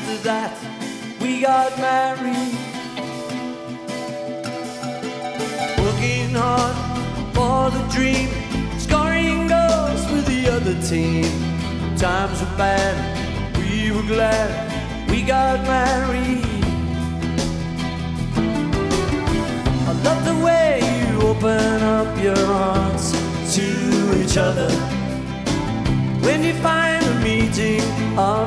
after that, we got married. Working hard for the dream, scoring goals for the other team. Times were bad, we were glad we got married. I love the way you open up your hearts to each other when you find a meeting of